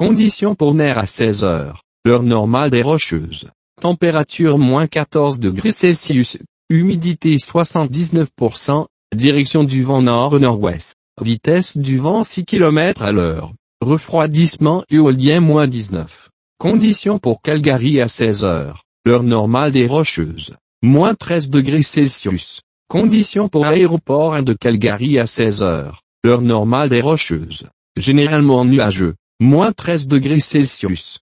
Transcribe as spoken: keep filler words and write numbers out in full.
Conditions pour Ner à seize heures, l'heure normale des Rocheuses. Température moins quatorze degrés Celsius, humidité soixante-dix-neuf pour cent, direction du vent nord-nord-ouest, vitesse du vent six kilomètres à l'heure, refroidissement éolien moins dix-neuf. Conditions pour Calgary à seize heures, l'heure normale des Rocheuses, moins treize degrés Celsius. Conditions pour l'aéroport de Calgary à seize heures, l'heure normale des Rocheuses, généralement nuageux, moins treize degrés Celsius.